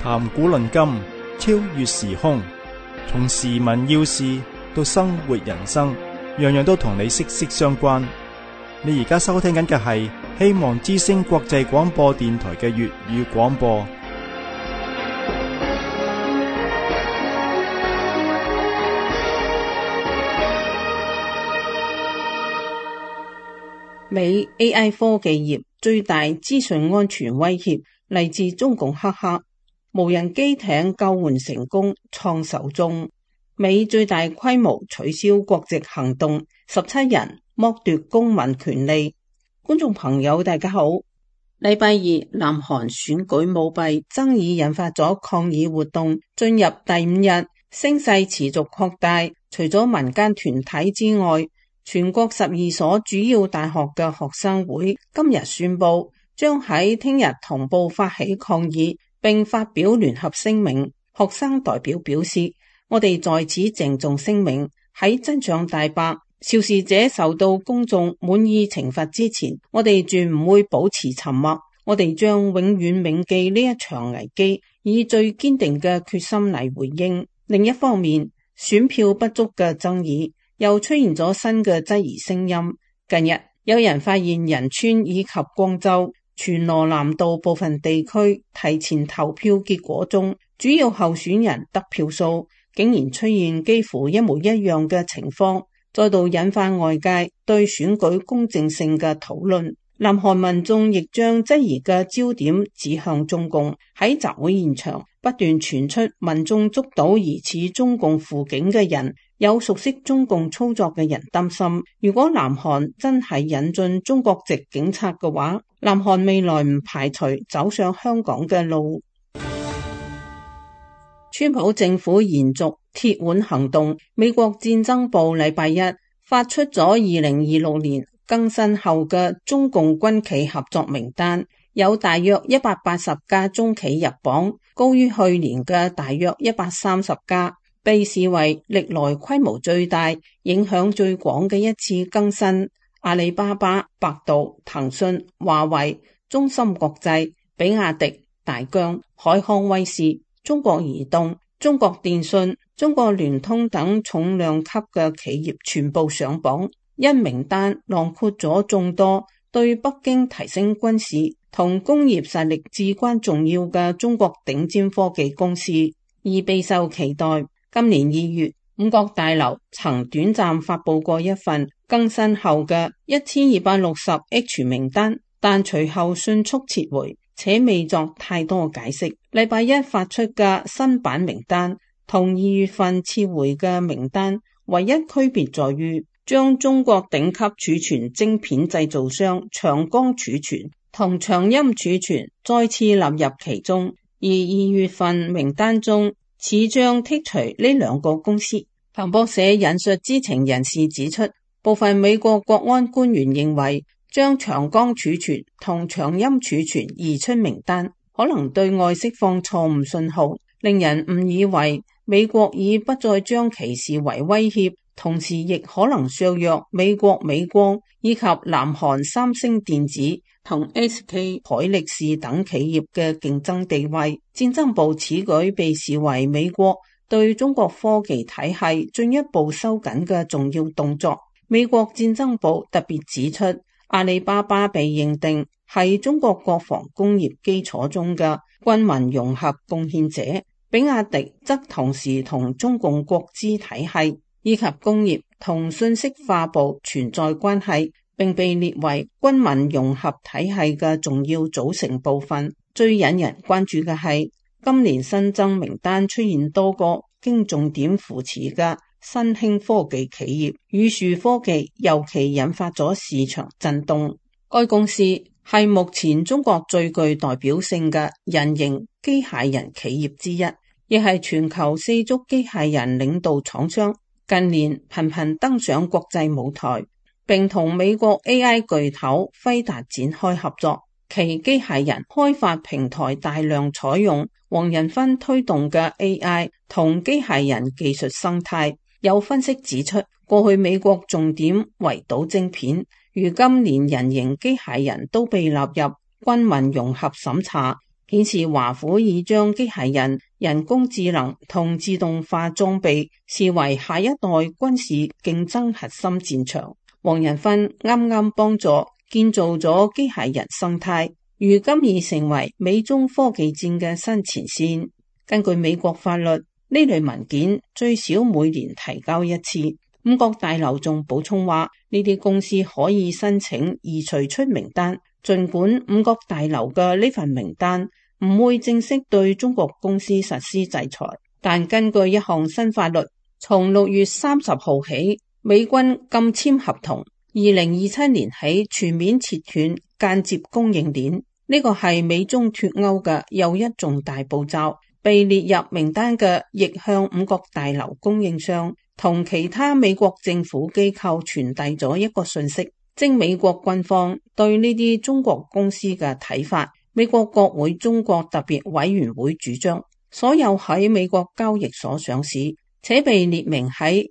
談古論今，超越時空，從時聞要事到生活人生，樣樣都同你息息相關。你而家收聽緊嘅係希望之聲國際廣播電台嘅粵語廣播。 美 AI 科技業最大資訊安全威脅嚟自中共黑客，無人機艇救援成功創手中。美最大規模取消國籍行動，17人剝奪公民權利。觀眾朋友大家好，禮拜二南韓選舉舞弊爭議引發咗抗議活動進入第5日，聲勢持續擴大。除咗民間團體之外，全國12所主要大學嘅學生會今日宣布，將喺聽日同步發起抗議，並發表聯合聲明。學生代表表示，我哋在此鄭重聲明，喺真相大白、肇事者受到公眾滿意懲罰之前，我哋絕唔會保持沉默。我哋將永遠銘記呢一場危機，以最堅定嘅決心嚟回應。另一方面，選票不足嘅爭議又出現咗新嘅質疑聲音。近日有人發現仁川以及光州、全羅南道部分地區提前投票結果中，主要候選人得票數竟然出現幾乎一模一樣嘅情況，再度引發外界對選舉公正性嘅討論。南韓民眾亦將質疑嘅焦點指向中共。喺集會現場不斷傳出民眾捉到疑似中共輔警嘅人，有熟悉中共操作嘅人擔心，如果南韓真係引進中國籍警察嘅話，南韓未來唔排除走上香港嘅路。川普政府延續鐵腕行動，美國戰爭部禮拜一發出咗2026年更新後嘅中共軍企合作名單，有大約180家中企入榜，高於去年嘅大約130家，被視為歷來規模最大、影響最廣嘅一次更新。阿里巴巴、百度、騰訊、華為、中芯國際、比亞迪、大疆、海康威視、中國移動、中國電信、中國聯通等重量級嘅企業全部上榜。因名單囊括咗眾多對北京提升軍事同工業實力至關重要嘅中國頂尖科技公司，而備受期待。今年2月，五角大樓曾短暫發佈過一份更新後嘅1260H 名單，但隨後迅速撤回，且未作太多解釋。禮拜一發出嘅新版名單同2月份撤回嘅名單唯一區別在於，將中國頂級儲存晶片製造商長江儲存同長鑫儲存再次納入其中，而2月份名單中似將剔除呢兩個公司。彭博社引述知情人士指出，部分美國國安官員認為，將長江儲存同長鑫儲存移出名單，可能對外釋放錯誤信號，令人誤以為美國已不再將其視為威脅，同時亦可能削弱美國美光以及南韓三星電子同 SK 海力士等企業嘅競爭地位。戰爭部此舉被視為美國對中國科技體系進一步收緊嘅重要動作。美國戰爭部特別指出，阿里巴巴被認定係中國國防工業基礎中嘅軍民融合貢獻者，比亞迪則同時同中共國資體系以及工業同信息化部存在關係，並被列為軍民融合體系嘅重要組成部分。最引人關注嘅係，今年新增名單出現多個經重點扶持嘅新興科技企業，宇樹科技尤其引發咗市場震動。該公司係目前中國最具代表性嘅人形機械人企業之一，亦係全球4足機械人領導廠商。近年頻頻登上國際舞台，並同美國 AI 巨頭輝達展開合作。其機械人開發平台大量採用黃仁勳推動嘅 AI 同機械人技術生態。有分析指出，過去美國重點圍堵晶片，如今連人形機械人都被納入軍民融合審查， 顯示華府已將機械人、人工智能同自動化裝備視為下一代軍事競爭核心戰場。黃仁勳啱啱幫助建造咗機械人生態，如今已成為美中科技戰嘅新前線。根據美國法律，呢類文件最少每年提交一次。五角大樓仲補充話，呢啲公司可以申請移除出名單，儘管五角大樓嘅呢份名單唔會正式對中國公司實施制裁，但根據一項新法律，從6月30號起，美軍禁簽合同，2027年起全面切斷間接供應鏈。呢個係美中脫歐嘅又一重大步驟。被列入名單嘅亦向五角大樓供應商同其他美國政府機構傳遞咗一個訊息，即美國軍方對呢啲中國公司嘅睇法。美國國會中國特別委員會主張，所有喺美國交易所上市且被列明喺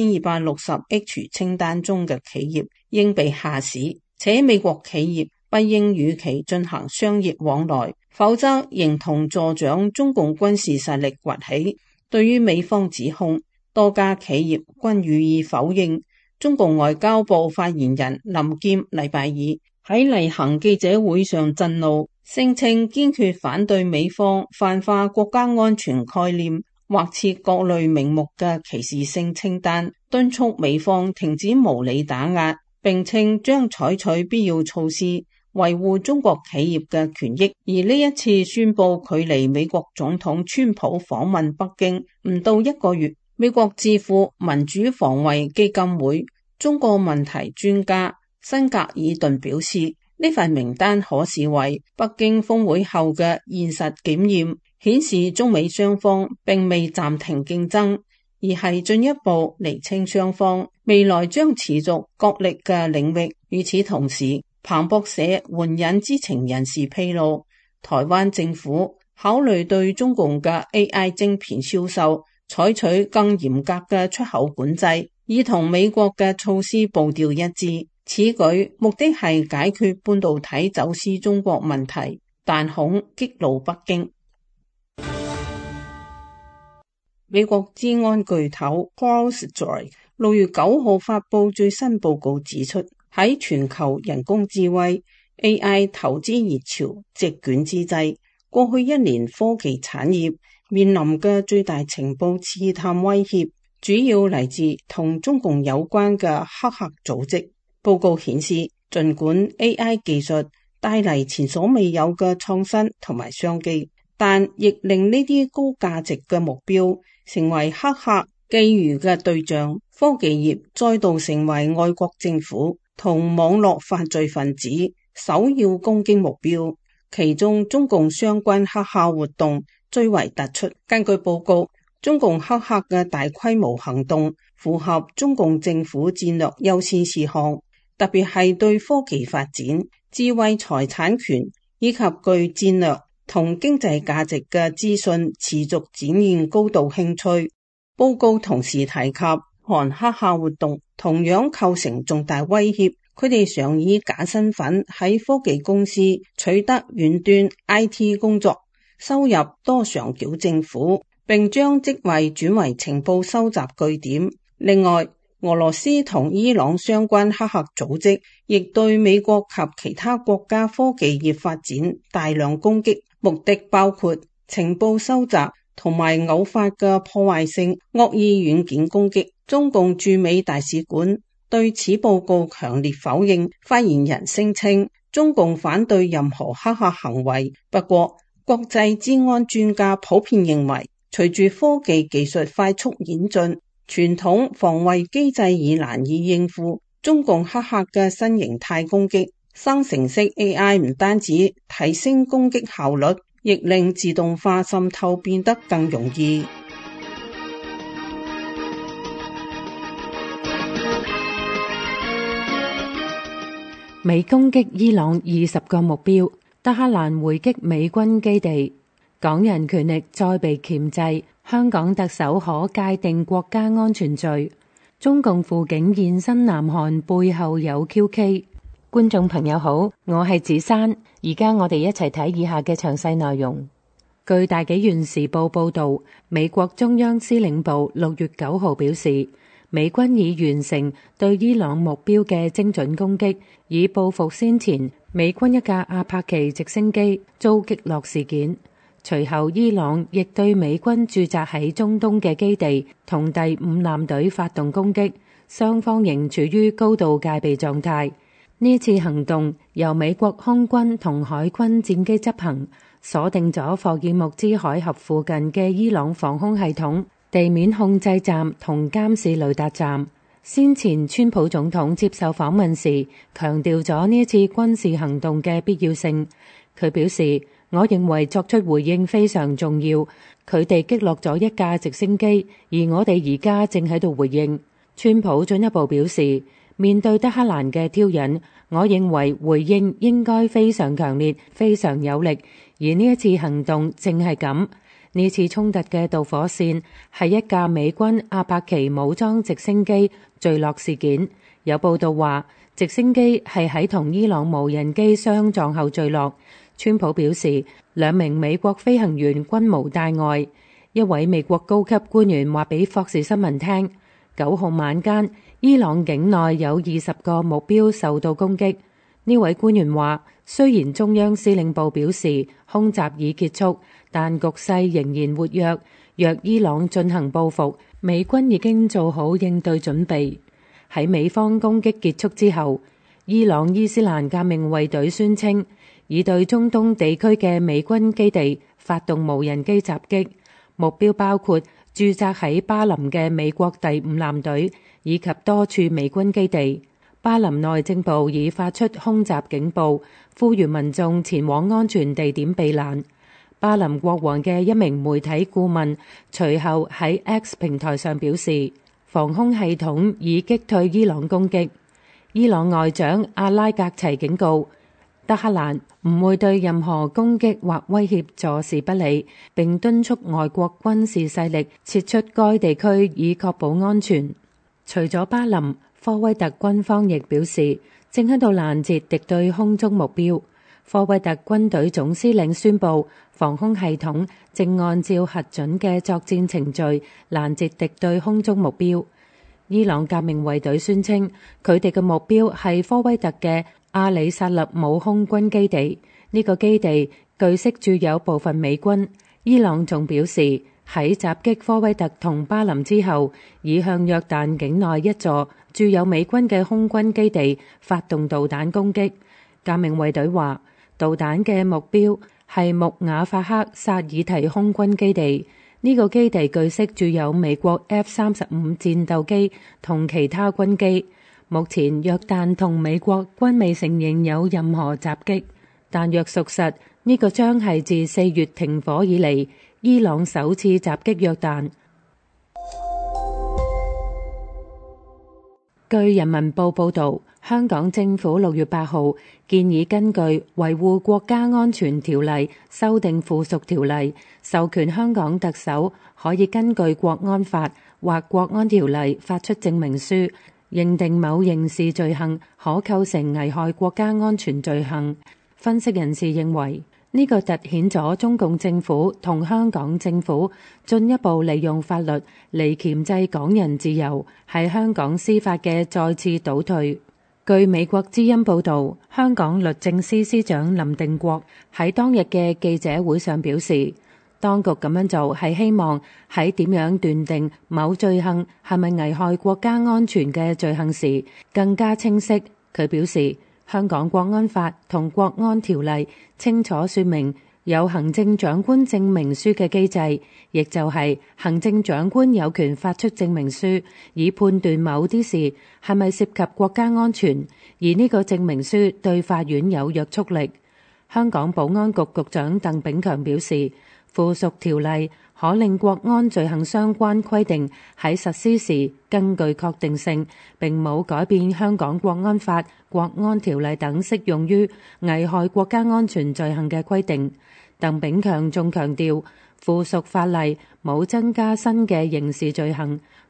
1260H 清單中嘅企業應被下市，且美國企業不應與其進行商業往來，否則形同助長中共軍事實力崛起。對於美方指控，多家企業均予以否認。中共外交部發言人林謙禮拜二喺例行記者會上震怒，聲稱堅決反對美方泛化國家安全概念，或設各類名目嘅歧視性清單，敦促美方停止無理打壓，並稱將採取必要措施維護中國企業嘅權益。而呢一次宣布距離美國總統川普訪問北京唔到一個月，美國智庫民主防衛基金會中國問題專家辛格爾頓表示，呢份名單可視為北京峰會後嘅現實檢驗，顯示中美雙方並未暫停競爭，而係進一步釐清雙方未來將持續角力嘅領域。與此同時，彭博社援引知情人士披露，台灣政府考慮對中共嘅 AI 晶片銷售採取更嚴格嘅出口管制，以同美國嘅措施步調一致。此舉目的係解決半導體走私中國問題，但恐激怒北京。美國資安巨頭 CrowdStrike 6月9號發布最新報告指出，喺全球人工智慧 AI 投資熱潮席捲之際，過去一年科技產業面臨嘅最大情報刺探威脅，主要嚟自同中共有關嘅黑客組織。報告顯示，儘管 AI 技術帶嚟前所未有嘅創新同埋商機，但亦令呢啲高價值嘅目標成為黑客覬覦嘅對象。科技業再度成為外國政府同網絡犯罪分子首要攻擊目標，其中中共相關黑客活動最為突出。根據報告，中共黑客嘅大規模行動符合中共政府戰略優先事項，特別係對科技發展、智慧財產權以及具戰略同經濟價值嘅資訊持續展現高度興趣。報告同時提及，韓黑客活動同樣構成重大威脅，佢哋常以假身份喺科技公司取得遠端 IT 工作，收入多上繳政府，並將職位轉為情報收集據點。另外，俄羅斯同伊朗相關黑客組織亦對美國及其他國家科技業發展大量攻擊，目的包括情報收集同埋偶發嘅破壞性惡意軟件攻擊。中共駐美大使館對此報告強烈否認，發言人聲稱中共反對任何黑客行為。不過，國際資安專家普遍認為，隨住科技技術快速演進，傳統防衛機制已難以應付中共黑客嘅新形態攻擊。生成式 AI 唔單止提升攻擊效率，亦令自動化滲透變得更容易。 美攻擊伊朗20個目標，德黑蘭回擊美軍基地，港人權力再被鉗制。香港特首可界定國家安全罪。中共輔警現身南韓背後有蹊蹺。 觀眾朋友好，我係子珊，而家我哋一齊睇以下嘅詳細內容。據大紀元時報報道，美國中央司令部6月9號表示，美軍已完成對伊朗目標嘅精準攻擊，以報復先前美軍一架阿帕奇直升機遭擊落事件。隨後，伊朗亦對美軍駐紮喺中東嘅基地同第5艦隊發動攻擊，雙方仍處於高度戒備狀態。呢次行動由美國空軍同海軍戰機執行，鎖定咗霍爾木茲海峽附近嘅伊朗防空系統、地面控制站同監視雷達站。先前川普總統接受訪問時，強調咗呢次軍事行動嘅必要性。佢表示，我認為作出回應非常重要。佢哋擊落咗一架直升機，而我哋而家正喺度回應。川普進一步表示，面對德黑蘭嘅挑釁，我認為回應應該非常強烈、非常有力。而呢一次行動正係咁。呢次衝突嘅導火線係一架美軍阿帕奇武裝直升機墜落事件。有報道話，直升機係喺同伊朗無人機相撞後墜落。川普表示，2名美國飛行員均無大礙。一位美國高級官員話俾霍士新聞聽，9號晚間，伊朗境內有20個目標受到攻擊。呢位官員話，雖然中央司令部表示空襲已結束，但局勢仍然活躍。若伊朗進行報復，美軍已經做好應對準備。喺美方攻擊結束之後，伊朗伊斯蘭革命衛隊宣稱已對中東地區嘅美軍基地發動無人機襲擊，目標包括駐紮喺巴林嘅美國第5艦隊以及多處美軍基地。巴林內政部已發出空襲警報，呼籲民眾前往安全地點避難。巴林國王嘅一名媒體顧問隨後喺 X 平台上表示，防空系統已擊退伊朗攻擊。伊朗外長阿拉格齊警告，德黑蘭唔會對任何攻擊或威脅坐視不理，並敦促外國軍事勢力撤出該地區以確保安全。除咗巴林，科威特軍方亦表示，正喺度攔截敵對空中目標。科威特軍隊總司令宣布，防空系統正按照核准嘅作戰程序攔截敵對空中目標。伊朗革命衛隊宣稱，佢哋嘅目標係科威特嘅阿里薩勒姆空軍基地。呢個基地據悉駐有部分美軍。伊朗仲表示，喺襲擊科威特同巴林之後，已向約旦境內一座駐有美軍嘅空軍基地發動導彈攻擊。革命衛隊話，導彈嘅目標係穆瓦法克薩爾提空軍基地。呢個基地據悉駐有美國 F-35戰鬥機同其他軍機。目前約旦同美國均未承認有任何襲擊，但若屬實，呢個將係自4月停火以嚟伊朗首次襲擊約旦。據人民報報導，香港政府6月8號建議根據《維護國家安全條例》修訂附屬條例，授權香港特首可以根據國安法或國安條例發出證明書，認定某刑事罪行可構成危害國家安全罪行。分析人士認為，呢個凸顯咗中共政府同香港政府進一步利用法律嚟鉗制港人自由，喺香港司法嘅再次倒退。據美國之音報導，香港律政司司長林定國喺當日嘅記者會上表示，當局咁樣做係希望喺點樣斷定某罪行係咪危害國家安全嘅罪行時更加清晰。佢表示，香港國安法同國安條例清楚說明有行政長官證明書嘅機制，亦就係行政長官有權發出證明書，以判斷某啲事係咪涉及國家安全，而呢個證明書對法院有約束力。香港保安局局長鄧炳強表示，附屬條例可令國安罪行相關規定喺實施時更具確定性，並冇改變香港國安法、國安條例等適用於危害國家安全罪行嘅規定。鄧炳強仲強調，附屬法例冇增加新嘅刑事罪行，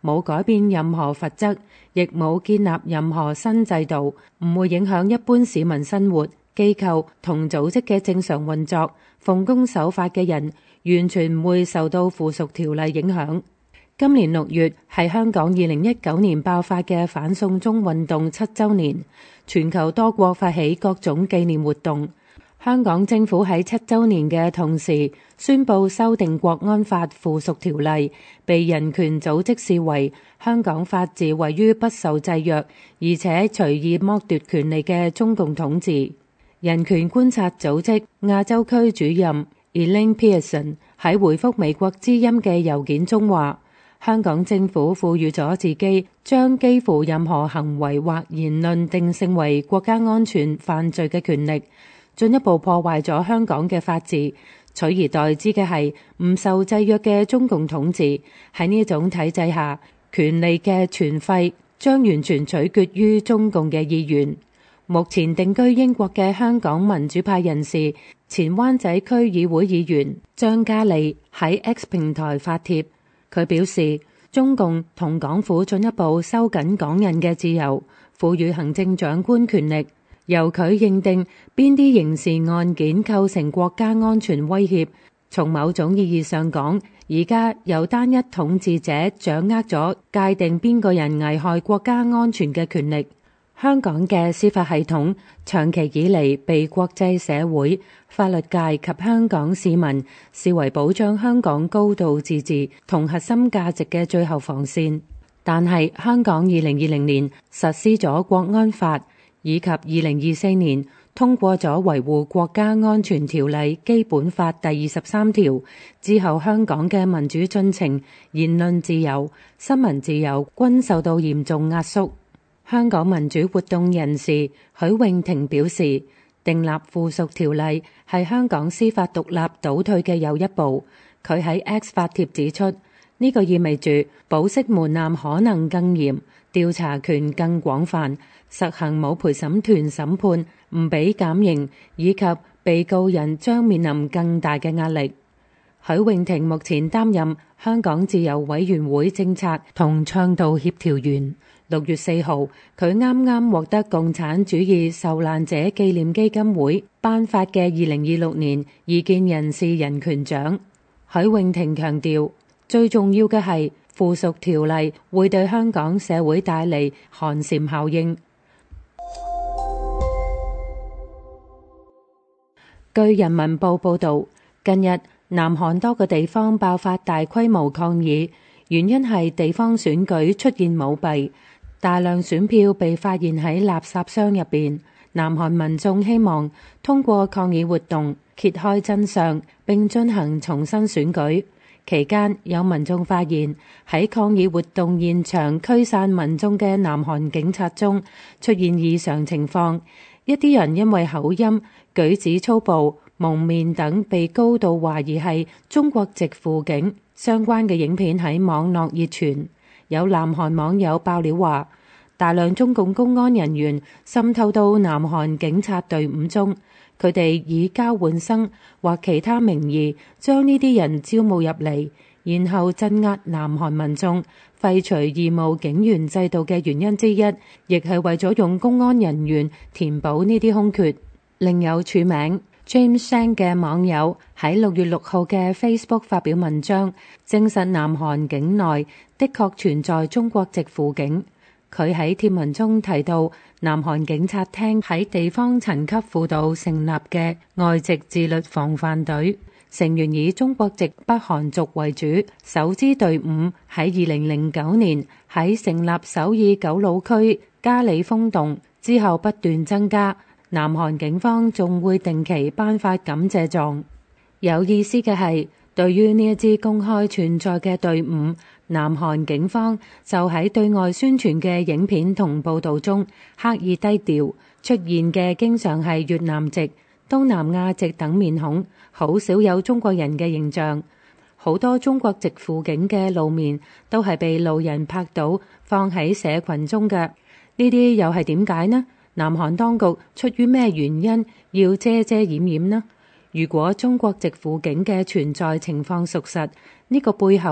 冇改變任何罰則，亦冇建立任何新制度，唔會影響一般市民生活、機構同組織嘅正常運作。奉公守法嘅人完全唔會受到附屬條例影響。今年6月係香港2019年爆發嘅反送中運動7週年，全球多國發起各種紀念活動。香港政府喺7週年嘅同時，宣布修訂國安法附屬條例，被人權組織視為香港法治位於不受制約，而且隨意剝奪權利嘅中共統治。人權觀察組織亞洲區主任 Elaine Pearson 喺回覆美國之音嘅郵件中話，香港政府賦予咗自己將幾乎任何行為或言論定性為國家安全犯罪嘅權力，進一步破壞咗香港嘅法治，取而代之嘅係唔受制約嘅中共統治。喺呢種體制下，權利嘅存廢將完全取決於中共嘅意願。目前定居英國嘅香港民主派人士前灣仔區議會議員張嘉利喺 X 平台發帖，佢表示中共同港府進一步收緊港人嘅自由，賦予行政長官權力，由佢認定邊啲刑事案件構成國家安全威脅。從某種意義上講，而家由單一統治者掌握咗界定邊個人危害國家安全嘅權力。香港嘅司法系統長期以嚟被國際社會、法律界及香港市民視為保障香港高度自治同核心價值嘅最後防線。但係香港2020年實施咗國安法，以及2024年通過咗維護國家安全條例基本法第23條之後，香港嘅民主進程、言論自由、新聞自由均受到嚴重壓縮。香港民主活動人士許穎婷表示，訂立附屬條例係香港司法獨立倒退嘅又一步。佢喺 X 發帖指出，呢個意味住保釋門檻可能更嚴，調查權更廣泛，實行冇陪審團審判、唔俾減刑，以及被告人將面臨更大嘅壓力。許穎婷目前擔任香港自由委員會政策同倡導協調員。6月4號，佢啱啱獲得共產主義受難者紀念基金會頒發嘅2026年異見人士人權獎。許穎婷強調，最重要嘅係附屬條例會對香港社會帶嚟寒蟬效應。據人民報報導，近日南韓多個地方爆發大規模抗議，原因係地方選舉出現舞弊，大量選票被發現喺垃圾箱入邊。南韓民眾希望通過抗議活動揭開真相，並進行重新選舉。期間有民眾發現喺抗議活動現場驅散民眾嘅南韓警察中出現異常情況，一啲人因為口音、舉止粗暴、蒙面等被高度懷疑係中國籍輔警。相關嘅影片喺網絡熱傳。有南韓網友爆料話，大量中共公安人員滲透到南韓警察隊伍中，佢哋以交換生或其他名義將呢啲人招募入嚟，然後鎮壓南韓民眾。廢除義務警員制度嘅原因之一，亦係為咗用公安人員填補呢啲空缺。另有署名James Sang 嘅網友喺6月6號嘅 Facebook 發表文章，證實南韓境內的確存在中國籍輔警。佢喺貼文中提到，南韓警察廳喺地方層級輔導成立嘅外籍自律防範隊，成員以中國籍北韓族為主。首支隊伍喺2009年喺成立首爾九老區加里風洞之後不斷增加。南韓警方仲會定期頒發感謝狀。有意思嘅係，對於呢一支公開存在嘅隊伍，南韓警方就喺對外宣傳嘅影片同報導中刻意低調，出現嘅經常係越南籍、東南亞籍等面孔，好少有中國人嘅形象。好多中國籍輔警嘅露面都係被路人拍到放喺社群中嘅，呢啲又係點解呢？南韓當局出於咩原因要遮遮掩掩呢？如果中國籍輔警嘅存在情況屬實，呢個背後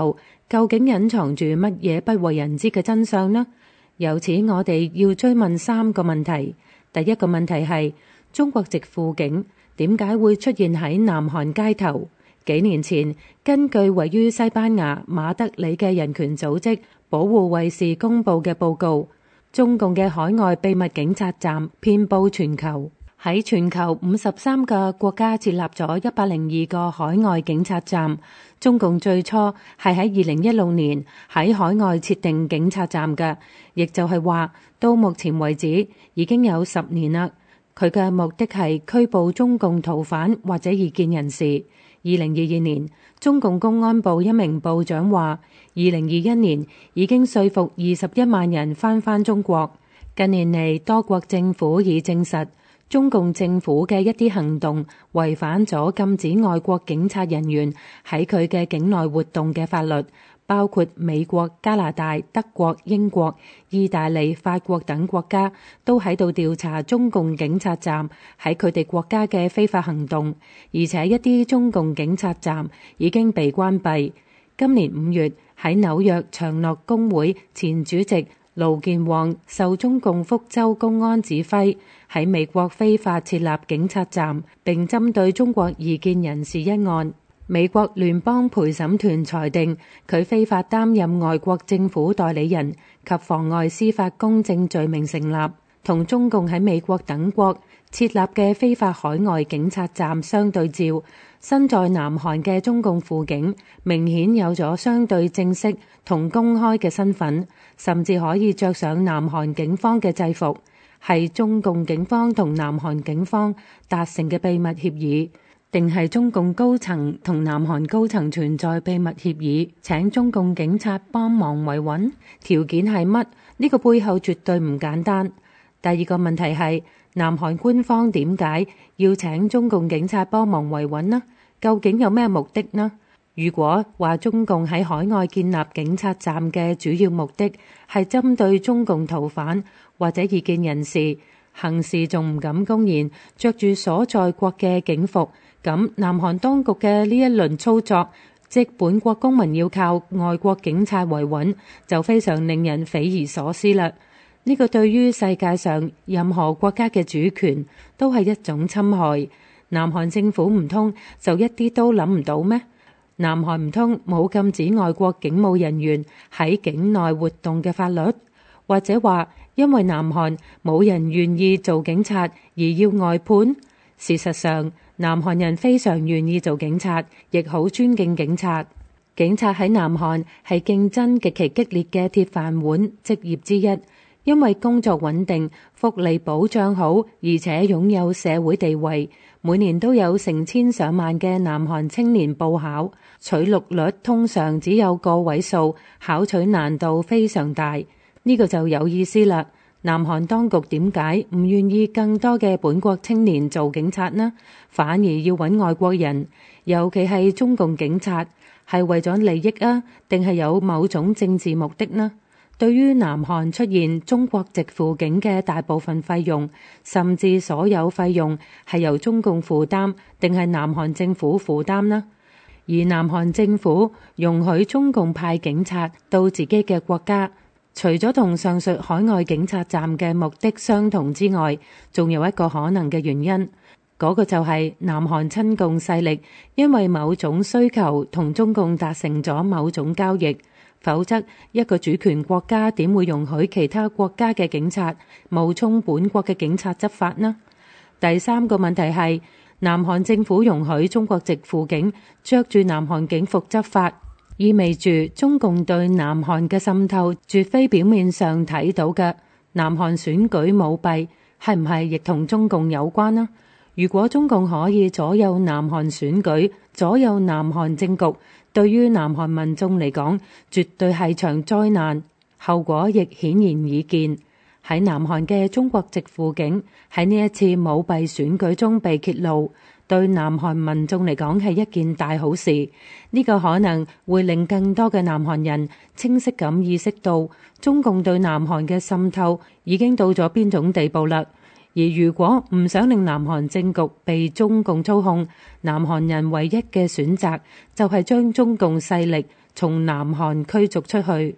究竟隱藏住乜嘢不為人知嘅真相呢？由此我哋要追問3個問題。第一個問題係中國籍輔警點解會出現喺南韓街頭？幾年前，根據位於西班牙馬德里嘅人權組織保護衛士公佈嘅報告，中共嘅海外秘密警察站遍佈全球，喺全球53個國家設立咗102個海外警察站。中共最初係喺2016年喺海外設定警察站嘅，亦就係話到目前為止已經有10年啦。佢嘅目的係拘捕中共逃犯或者異見人士。2022年，中共公安部一名部長話，2021年已經說服21萬人返中國。近年嚟，多國政府已證實中共政府嘅一啲行動違反咗禁止外國警察人員喺佢嘅境內活動嘅法律，包括美國、加拿大、德國、英國、意大利、法國等國家都喺度調查中共警察站喺佢哋國家嘅非法行動，而且一啲中共警察站已經被關閉。今年5月喺紐約長樂工會前主席盧健旺受中共福州公安指揮喺美國非法設立警察站，並針對中國異見人士一案，美國聯邦陪審團裁定佢非法擔任外國政府代理人及妨礙司法公正罪名成立，同中共喺美國等國設立嘅非法海外警察站相對照，身在南韓嘅中共輔警明顯有咗相對正式同公開嘅身份，甚至可以着上南韓警方嘅制服，係中共警方同南韓警方達成嘅秘密協議，定係中共高層同南韓高層存在秘密協議，請中共警察幫忙維穩？條件係乜？呢個背後絕對唔簡單。第二個問題係南韓官方點解要請中共警察幫忙維穩呢？究竟有咩目的呢？如果話中共喺海外建立警察站嘅主要目的係針對中共逃犯或者異見人士，行事仲唔敢公然着住所在國嘅警服，咁南韓當局嘅呢一輪操作，即本國公民要靠外國警察維穩，就非常令人匪夷所思啦。呢個對於世界上任何國家嘅主權都係一種侵害。南韓政府唔通就一啲都諗唔到咩？南韓唔通冇禁止外國警務人員喺境內活動嘅法律？或者話因為南韓冇人願意做警察而要外判？事實上，南韓人非常願意做警察，亦好尊敬警察。警察喺南韓係競爭極其激烈嘅鐵飯碗職業之一，因為工作穩定、福利保障好，而且擁有社會地位。每年都有成千上萬嘅南韓青年報考，取錄率通常只有個位數，考取難度非常大。呢個就有意思啦。南韓當局點解唔願意更多嘅本國青年做警察呢？反而要揾外國人，尤其係中共警察，係為咗利益啊，定係有某種政治目的呢？對於南韓出現中國籍輔警嘅大部分費用，甚至所有費用係由中共負擔，定係南韓政府負擔呢？而南韓政府容許中共派警察到自己嘅國家，除咗同上述海外警察站嘅目的相同之外，仲有一個可能嘅原因，嗰個就係南韓親共勢力因為某種需求同中共達成咗某種交易。否則，一個主權國家點會容許其他國家嘅警察冒充本國嘅警察執法呢？第三個問題係，南韓政府容許中國籍輔警着住南韓警服執法，意味住中共對南韓嘅滲透絕非表面上睇到嘅。南韓選舉舞弊係唔係亦同中共有關呢？如果中共可以左右南韓選舉，左右南韓政局，對於南韓民眾嚟講，絕對係場災難，後果亦顯然易見。喺南韓嘅中國籍輔警喺呢一次舞弊選舉中被揭露，對南韓民眾嚟講係一件大好事。呢個可能會令更多嘅南韓人清晰咁意識到，中共對南韓嘅滲透已經到咗邊種地步啦。而如果唔想令南韓政局被中共操控，南韓人唯一嘅選擇就係將中共勢力從南韓驅逐出去。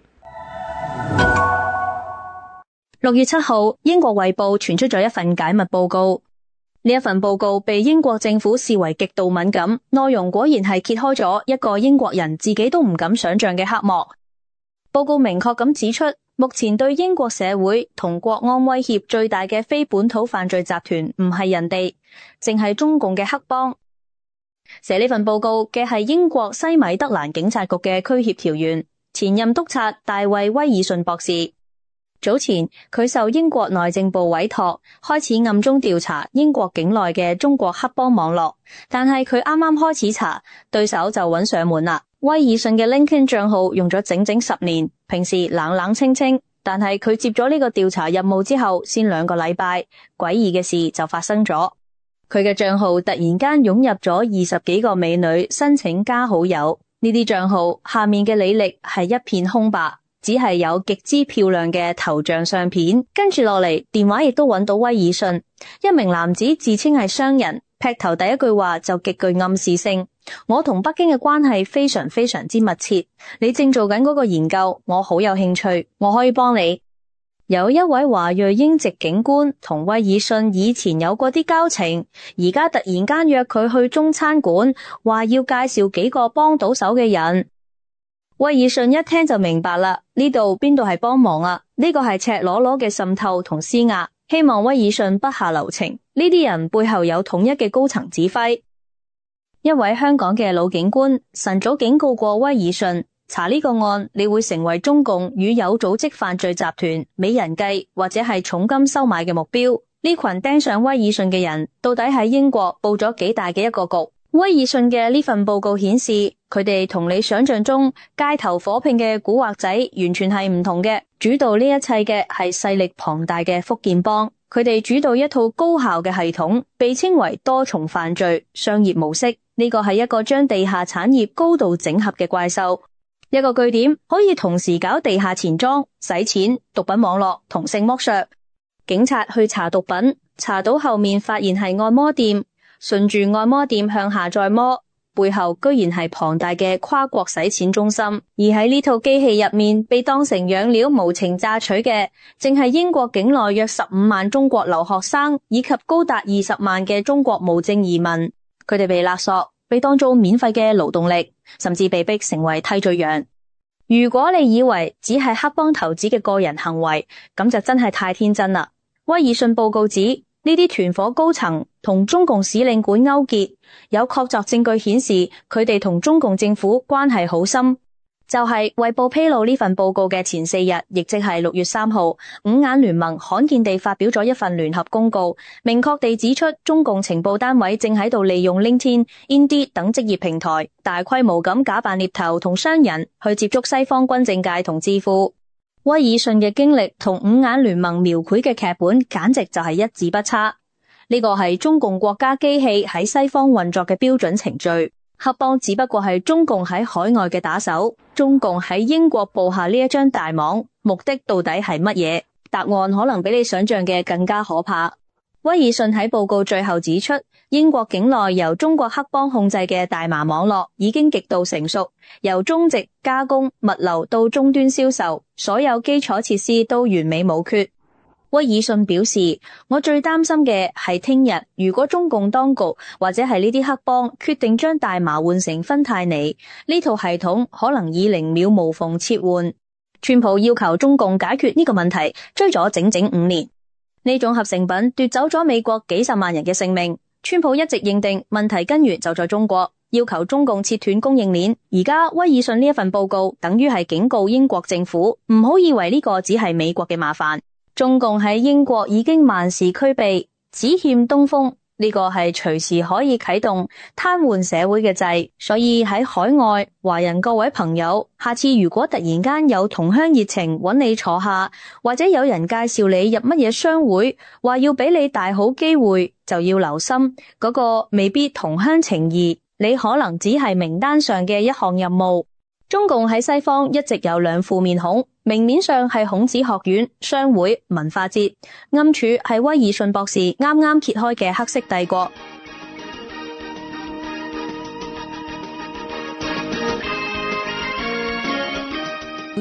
6月7號，英國衛報傳出咗一份解密報告。呢一份報告被英國政府視為極度敏感，內容果然係揭開咗一個英國人自己都唔敢想象嘅黑幕。報告明確咁指出，目前對英國社會同國安威脅最大嘅非本土犯罪集團唔係人哋，淨係中共嘅黑幫。寫呢份報告嘅係英國西米德蘭警察局嘅區協調員、前任督察大衛威爾遜博士。早前佢受英國內政部委託，開始暗中調查英國境內嘅中國黑幫網絡，但係佢啱啱開始查，對手就揾上門啦。威爾遜嘅 LinkedIn 賬號用咗整整10年，平時冷冷清清，但係佢接咗呢個調查任務之後，先2個禮拜，詭異嘅事就發生咗。佢嘅賬號突然間湧入咗20幾個美女申請加好友，呢啲賬號下面嘅履歷係一片空白，只係有極之漂亮嘅頭像相片。跟住落嚟，電話亦都揾到威爾遜，一名男子自稱係商人，劈頭第一句話就極具暗示性。我同北京嘅關係非常非常之密切，你正做緊嗰個研究，我好有興趣，我可以幫你。有一位華裔英籍警官同威爾遜以前有過啲交情，而家突然間約佢去中餐館，話要介紹幾個幫到手嘅人。威爾遜一聽就明白啦，呢度邊度係幫忙啊？呢個係赤裸裸嘅滲透同施壓，希望威爾遜筆下留情。呢啲人背後有統一嘅高層指揮。一位香港嘅老警官晨早警告過威爾遜，查呢個案你會成為中共與有組織犯罪集團美人計或者係重金收買嘅目標。呢群盯上威爾遜嘅人到底喺英國佈咗幾大嘅一個局？威爾遜嘅呢份報告顯示，佢哋同你想象中街頭火拼嘅古惑仔完全係唔同嘅。主導呢一切嘅係勢力龐大嘅福建幫，佢哋主導一套高效嘅系統，被稱為多重犯罪商業模式。呢個係一個將地下產業高度整合嘅怪獸，一個據點可以同時搞地下錢莊、洗錢、毒品網絡同性剝削。警察去查毒品，查到後面發現係按摩店，順住按摩店向下再摸，背後居然係龐大嘅跨國洗錢中心。而喺呢套機器入面被當成養料無情榨取嘅，正係英國境內約15萬中國留學生以及高達20萬嘅中國無證移民。佢哋被勒索，被當做免費嘅勞動力，甚至被逼成為替罪羊。如果你以為只係黑幫頭子嘅個人行為，咁就真係太天真啦。威爾遜報告指，呢啲團伙高層同中共使領館勾結，有確鑿證據顯示佢哋同中共政府關係好深。就係衛報披露呢份報告嘅前4日，亦即係6月3號，五眼聯盟罕見地發表咗一份聯合公告，明確地指出中共情報單位正喺度利用 LinkedIn、Indeed 等職業平台，大規模咁假扮獵頭同商人去接觸西方軍政界同智庫。威爾遜嘅經歷同五眼聯盟描繪嘅劇本簡直就係一字不差。呢個係中共國家機器喺西方運作嘅標準程序。黑幫只不過係中共喺海外嘅打手，中共喺英國布下呢一張大網，目的到底係乜嘢？答案可能比你想象嘅更加可怕。威爾遜喺報告最後指出，英國境內由中國黑幫控制嘅大麻網絡已經極度成熟，由中植、加工、物流到終端銷售，所有基礎設施都完美無缺。威爾遜表示，我最擔心嘅係聽日如果中共當局或者係呢啲黑幫決定將大麻換成芬太尼，呢套系統可能以0秒無縫切換。川普要求中共解決呢個問題，追咗整整5年。呢種合成品奪走咗美國幾十萬人嘅性命。川普一直認定問題根源就在中國，要求中共切斷供應鏈。而家威爾遜呢一份報告等於係警告英國政府，唔好以為呢個只係美國嘅麻煩。中共喺英國已經萬事俱備，只欠東風。呢個係隨時可以啟動癱瘓社會嘅掣。所以喺海外華人各位朋友，下次如果突然間有同鄉熱情揾你坐下，或者有人介紹你入乜嘢商會，話要俾你大好機會，就要留心嗰個未必同鄉情誼，你可能只係名單上嘅一項任務。中共喺西方一直有兩副面孔，明面上係孔子學院、商會、文化節，暗處係威爾遜博士啱啱揭開嘅黑色帝國。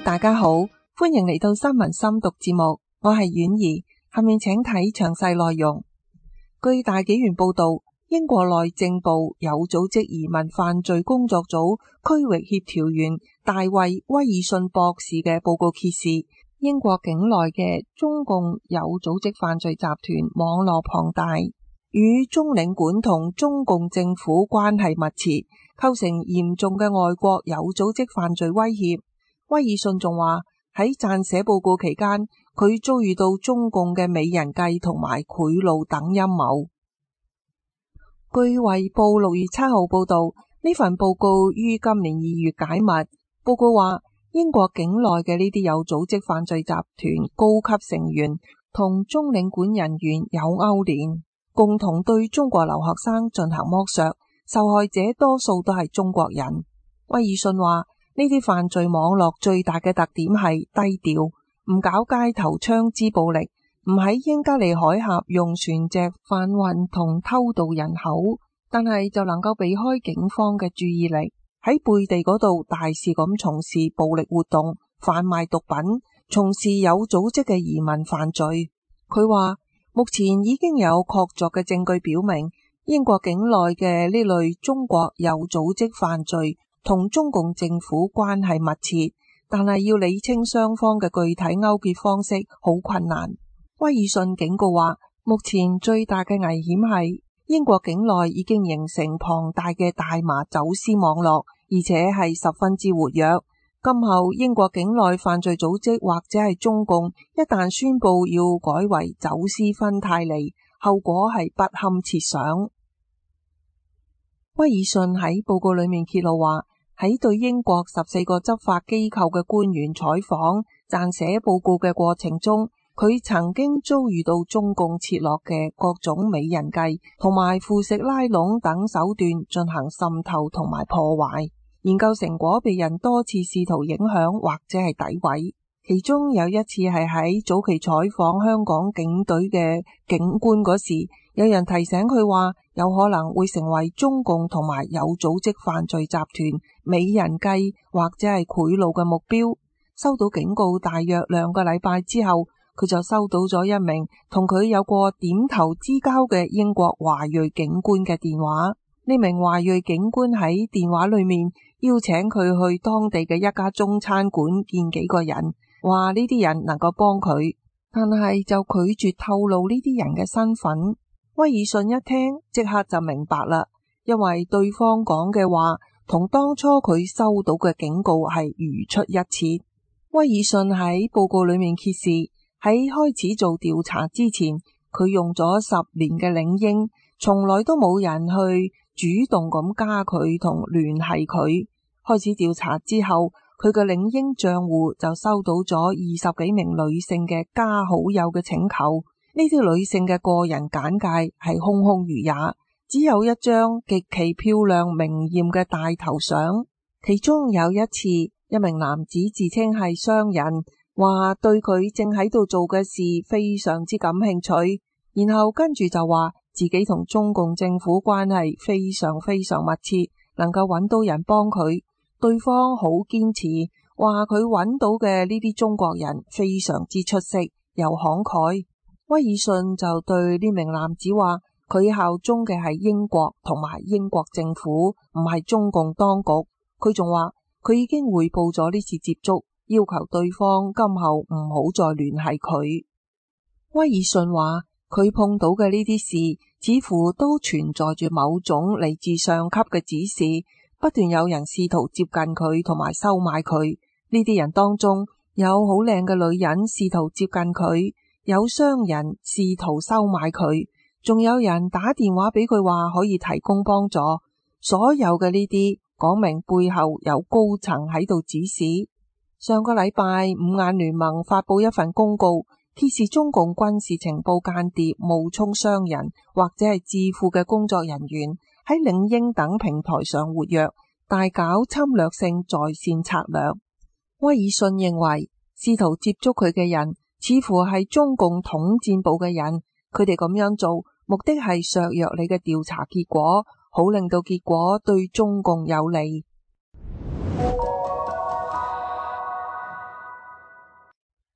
大家好，歡迎嚟到新聞深讀節目，我係婉兒，下面請睇詳細內容。據大紀元報道，英國內政部有組織移民犯罪工作組區域協調員大衛·威爾遜博士嘅報告揭示，英國境內嘅中共有組織犯罪集團網絡龐大，與中領館同中共政府關係密切，構成嚴重嘅外國有組織犯罪威脅。威爾遜仲話喺撰寫報告期間，佢遭遇到中共嘅美人計同埋賄賂等陰謀。據衛報6月7號報道，呢份報告於今年2月解密。報告話，英國境內嘅呢啲有組織犯罪集團高級成員同中領館人員有勾連，共同對中國留學生進行剝削，受害者多數都係中國人。威爾遜話，呢啲犯罪網絡最大嘅特點係低調，唔搞街頭槍支暴力，唔喺英加利海峽用船隻販運同偷渡人口，但係就能夠避開警方嘅注意力，喺背地嗰度大肆咁從事暴力活動、販賣毒品、從事有組織嘅移民犯罪。佢話，目前已經有確鑿嘅證據表明，英國境內嘅呢類中國有組織犯罪同中共政府關係密切，但係要理清雙方嘅具體勾結方式好困難。威爾遜警告話，目前最大嘅危險係英國境內已經形成龐大嘅大麻走私網絡，而且係十分之活躍。今後英國境內犯罪組織或者係中共一旦宣布要改為走私芬太尼，後果係不堪設想。威爾遜喺報告裏面揭露話，喺對英國14個執法機構嘅官員採訪、撰寫報告嘅過程中，佢曾經遭遇到中共設落嘅各種美人計同埋腐蝕拉攏等手段進行滲透同埋破壞，研究成果被人多次試圖影響或者係詆毀。其中有一次係喺早期採訪香港警隊嘅警官嗰時，有人提醒佢話有可能會成為中共同埋有組織犯罪集團美人計或者係賄賂嘅目標。收到警告大約2個禮拜之後，佢就收到咗一名同佢有過點頭之交嘅英國華裔警官嘅電話。呢名華裔警官喺電話裏面邀請佢去當地嘅一家中餐館見幾個人，話呢啲人能夠幫佢，但係就拒絕透露呢啲人嘅身份。威爾遜一聽即刻就明白啦，因為對方講嘅話同當初佢收到嘅警告係如出一轍。威爾遜喺報告裏面揭示，喺開始做調查之前，佢用咗10年嘅領英，從來都冇人去主動咁加佢同聯繫佢。開始調查之後，佢嘅領英賬戶就收到咗20幾名女性嘅加好友嘅請求。呢啲女性嘅個人簡介係空空如也，只有一張極其漂亮明豔嘅大頭相。其中有一次，一名男子自稱係商人，話對佢正喺度做嘅事非常之感興趣，然後跟住就話自己同中共政府關係非常非常密切，能夠揾到人幫佢。對方好堅持，話佢揾到嘅呢啲中國人非常之出色又慷慨。威爾遜就對呢名男子話，佢效忠嘅係英國同埋英國政府，唔係中共當局。佢仲話佢已經匯報咗呢次接觸，要求對方今後唔好再聯繫佢。威爾遜話，佢碰到嘅呢啲事似乎都存在住某種嚟自上級嘅指示，不斷有人試圖接近佢同埋收買佢。呢啲人當中有好靚嘅女人試圖接近佢，有商人試圖收買佢，仲有人打電話俾佢話可以提供幫助。所有嘅呢啲講明背後有高層喺度指使。上個禮拜，五眼聯盟發佈一份公告，揭示中共軍事情報間諜冒充商人或者係智庫嘅工作人員喺領英等平台上活躍，大搞侵略性在線策略。威爾遜認為，試圖接觸佢嘅人似乎係中共統戰部嘅人，佢哋咁樣做目的係削弱你嘅調查結果，好令到結果對中共有利。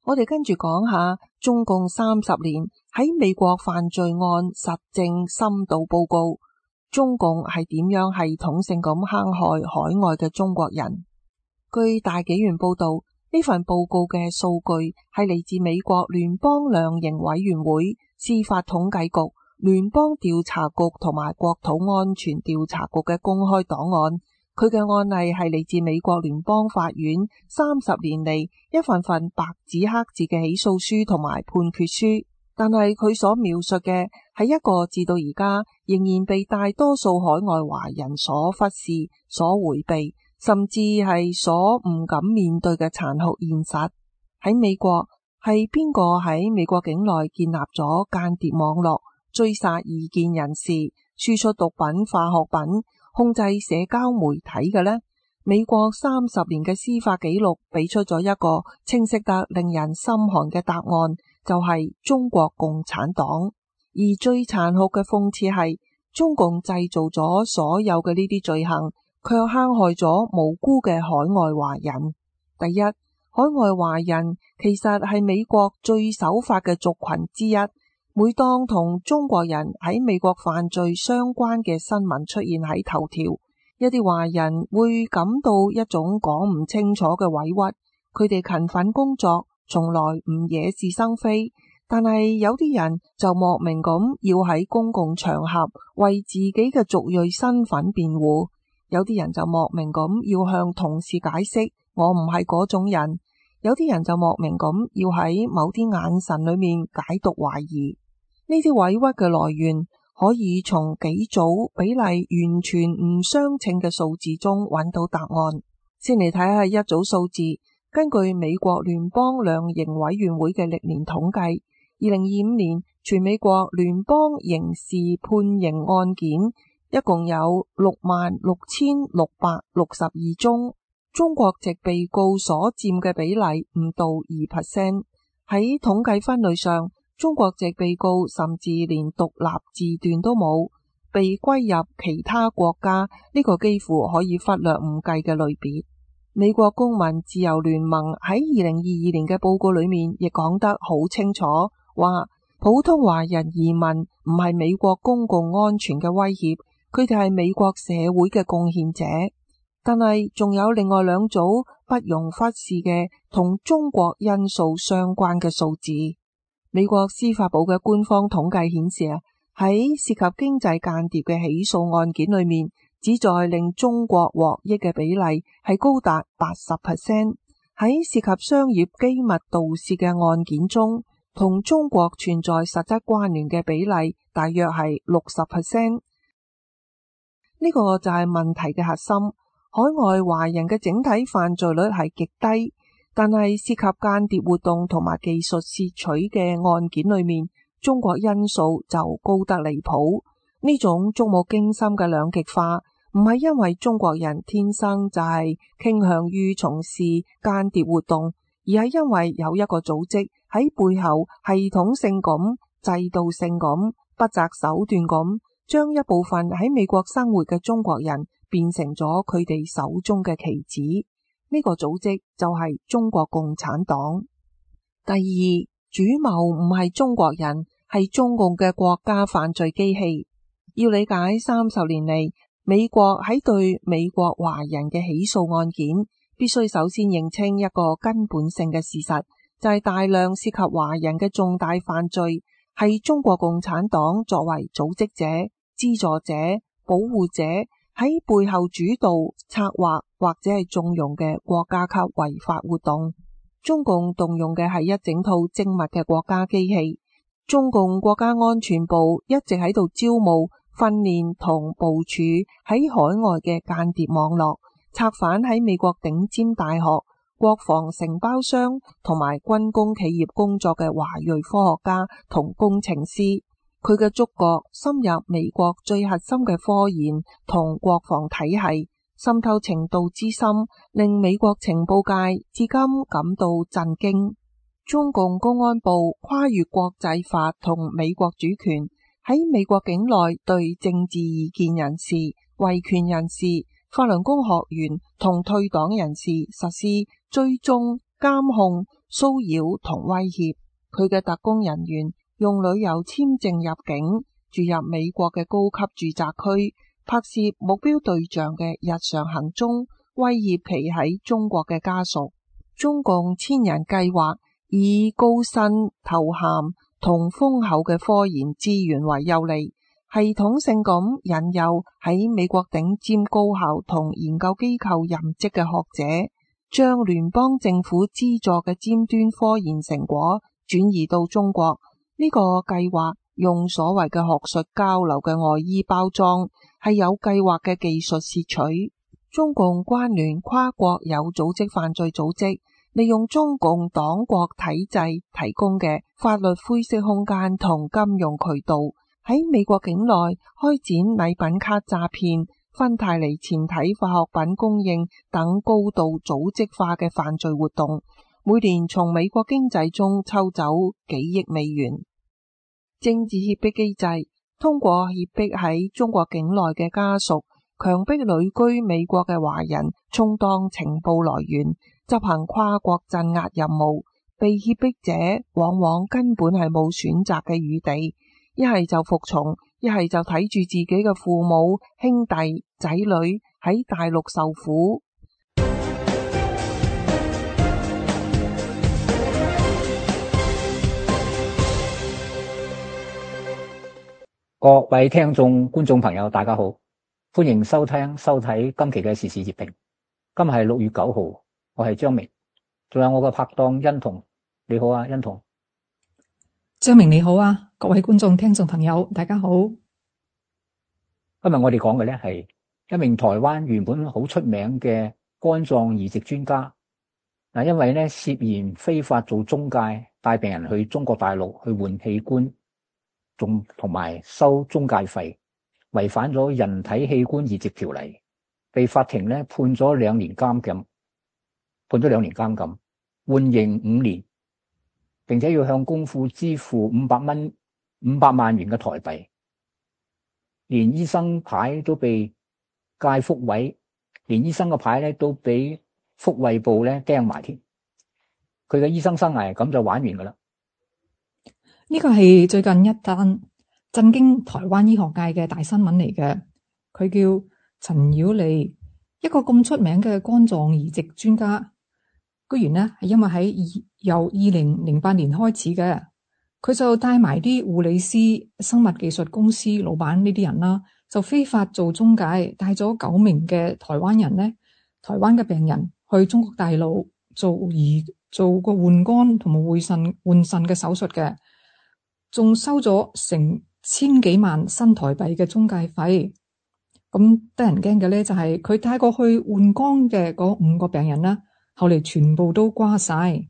我哋跟住講下中共30年喺美國犯罪案實證深度報告，中共係點樣系統性咁坑害海外嘅中國人。據大紀元報道，呢份報告嘅數據係嚟自美國聯邦量刑委員會、司法統計局、聯邦調查局同埋國土安全調查局嘅公開檔案。佢嘅案例係嚟自美國聯邦法院30年嚟一份份白紙黑字嘅起訴書同埋判決書，但係佢所描述嘅係一個至到而家仍然被大多數海外華人所忽視、所迴避，甚至係所唔敢面對嘅殘酷現實。喺美國，係邊個喺美國境內建立咗間諜網絡，追殺異見人士、輸出毒品、化學品，控制社交媒體嘅呢？美國30年嘅司法記錄俾出咗一個清晰得令人心寒嘅答案，就係中國共產黨。而最殘酷嘅諷刺係，中共製造咗所有嘅呢啲罪行，卻坑害咗無辜嘅海外華人。第一，海外華人其實係美國最守法嘅族群之一。每當同中國人喺美國犯罪相關嘅新聞出現喺頭條，一啲華人會感到一種講唔清楚嘅委屈。佢哋勤奮工作，從來唔惹是生非，但係有啲人就莫名咁要喺公共場合為自己嘅族裔身份辯護，有啲人就莫名咁要向同事解釋我唔係嗰種人，有啲人就莫名咁要喺某啲眼神裏面解讀懷疑。呢啲委屈嘅來源可以從幾組比例完全唔相稱嘅數字中揾到答案。先嚟睇下一組數字，根據美國聯邦量刑委員會嘅歷年統計，2025年全美國聯邦刑事判刑案件一共有66,662宗，中國籍被告所佔嘅比例唔到 2%。喺統計分類上，中國籍被告甚至連獨立字段都冇，被歸入其他國家，呢個幾乎可以忽略唔計嘅類別。美國公民自由聯盟喺2022年嘅報告裏面亦講得好清楚，話普通華人移民唔係美國公共安全嘅威脅，佢哋係美國社會嘅貢獻者。但係仲有另外兩組不容忽視嘅同中國因素相關嘅數字。美國司法部嘅官方統計顯示喺涉及經濟間諜嘅起訴案件裏面，旨在令中國獲益嘅比例係高達 80%。喺涉及商業機密盜竊嘅案件中，同中國存在實質關聯嘅比例大約係 60%。呢個就係問題嘅核心。海外華人嘅整體犯罪率係極低，但係涉及間諜活動同埋技術竊取嘅案件裏面，中國因素就高得離譜。呢種觸目驚心嘅兩極化，唔係因為中國人天生就係傾向於從事間諜活動，而係因為有一個組織喺背後系統性咁、制度性咁、不擇手段咁，將一部分喺美國生活嘅中國人變成咗佢哋手中嘅棋子。呢個組織就係中國共產黨。第二，主謀唔係中國人，係中共嘅國家犯罪機器。要理解30年嚟美國喺對美國華人嘅起訴案件，必須首先認清一個根本性嘅事實，就係大量涉及華人嘅重大犯罪係中國共產黨作為組織者、資助者、保護者喺背後主導、策劃或者係縱容嘅國家級違法活動。中共動用嘅係一整套精密嘅國家機器。中共國家安全部一直喺度招募、訓練同部署喺海外嘅間諜網絡，策反喺美國頂尖大學、國防承包商同埋軍工企業工作嘅華裔科學家同工程師。佢嘅觸覺深入美國最核心嘅科研同國防體系，滲透程度之深，令美國情報界至今感到震驚。中共公安部跨越國際法同美國主權，喺美國境內對政治異見人士、維權人士、法輪功學員同退黨人士實施追蹤、監控、 騷擾同威脅。佢嘅特工人員用旅遊簽證入境，住入美國嘅高級住宅區，拍攝目標對象嘅日常行蹤，威脅其喺中國嘅家屬。中共千人計劃以高薪、頭銜同豐厚嘅科研資源為誘利，系統性咁引誘喺美國頂尖高校同研究機構任職嘅學者，將聯邦政府資助嘅尖端科研成果轉移到中國。呢個計劃用所謂嘅學術交流嘅外衣包裝，係有計劃嘅技術竊取。中共關聯跨國有組織犯罪組織，利用中共黨國體制提供嘅法律灰色空間同金融渠道，喺美國境內開展禮品卡詐騙、芬太尼前體化學品供應等高度組織化嘅犯罪活動，每年從美國經濟中抽走幾億美元。政治脅迫機制，通過脅迫喺中國境內嘅家屬，強迫旅居美國嘅華人充當情報來源，執行跨國鎮壓任務。被脅迫者往往根本係冇選擇嘅餘地，一係就服從，一係就睇住自己嘅父母、兄弟、仔女喺大陸受苦。 各位聽眾、觀眾朋友，大家好，歡迎收睇今期嘅時事熱評。今日係6月9號，我係張明，仲有我嘅拍檔欣彤。你好啊，欣彤。 張明你好啊，各位觀眾、聽眾朋友，大家好。 今日我哋講嘅咧係一名台灣原本好出名嘅肝臟移植專家，因為咧涉嫌非法做中介，帶病人去中國大陸去換器官，仲同埋收中介費，違反咗人體器官移植條例，被法庭咧判咗2年監禁，緩刑5年，並且要向公庫支付500萬元嘅台幣，連醫生牌都被戒福委，連醫生嘅牌咧都俾福衛部咧釘埋添，佢嘅醫生生涯咁就玩完噶啦。 呢個係最近一單震驚台灣醫學界嘅大新聞嚟嘅。佢叫陳曉莉，一個咁出名嘅肝臟移植專家，居然呢係因為由2008年開始嘅，佢就帶埋啲護理師、生物技術公司老闆呢啲人啦，就非法做中介，帶咗9名嘅台灣人呢，台灣嘅病人去中國大陸做個換肝同埋換腎嘅手術嘅。仲收咗成千幾萬新台幣嘅中介費。咁得人驚嘅咧就係佢帶過去換肝嘅嗰5個病人啦，後嚟全部都瓜晒。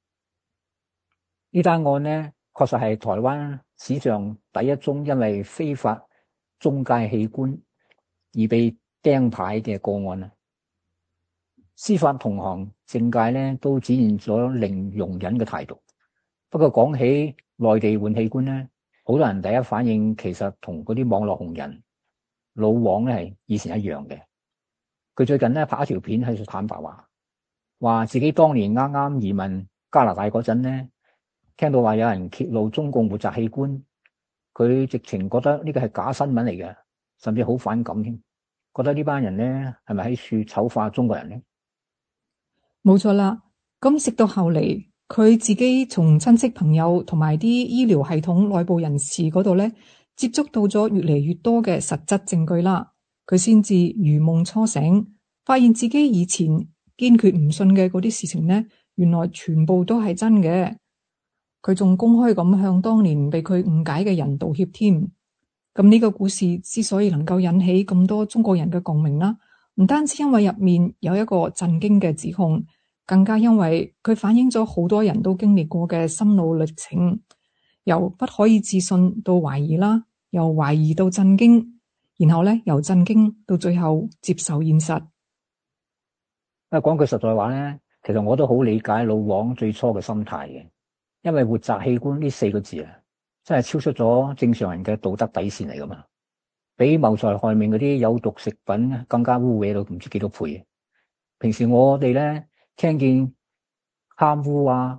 呢單案呢確實係台灣史上第一宗因為非法中介器官而被釘牌嘅個案啊！司法同行政界呢都展現咗零容忍嘅態度。不過講起內地換器官咧，好多人第一反應其實同嗰啲網絡紅人老王咧係以前一樣嘅。佢最近咧拍一條片喺度坦白話自己當年啱啱移民加拿大嗰陣咧，聽到話有人揭露中共活摘器官，佢直情覺得呢個係假新聞嚟嘅，甚至好反感添，覺得呢班人咧係咪喺處醜化中國人咧？ 冇錯啦，咁直到後嚟，佢自己從親戚朋友同埋啲醫療系統內部人士嗰度咧，接觸到咗越嚟越多嘅實質證據啦，佢先至如夢初醒，發現自己以前堅決唔信嘅嗰啲事情呢，原來全部都係真嘅。佢仲公開咁向當年被佢誤解嘅人道歉添。咁呢個故事之所以能夠引起咁多中國人嘅共鳴啦，唔單止因為入面有一個震驚嘅指控，更加因為佢反映咗好多人都經歷過嘅心路歷程，由不可以置信到懷疑啦，由懷疑到震驚，然後咧由震驚到最後接受現實。 講句實在話咧，其實我都好理解老王最初嘅心態嘅，因為活摘器官呢4個字啊，真係超出咗正常人嘅道德底線嚟噶嘛，比謀財害命嗰啲有毒食品更加污穢到唔知幾多倍。平時我哋咧聽見貪污啊、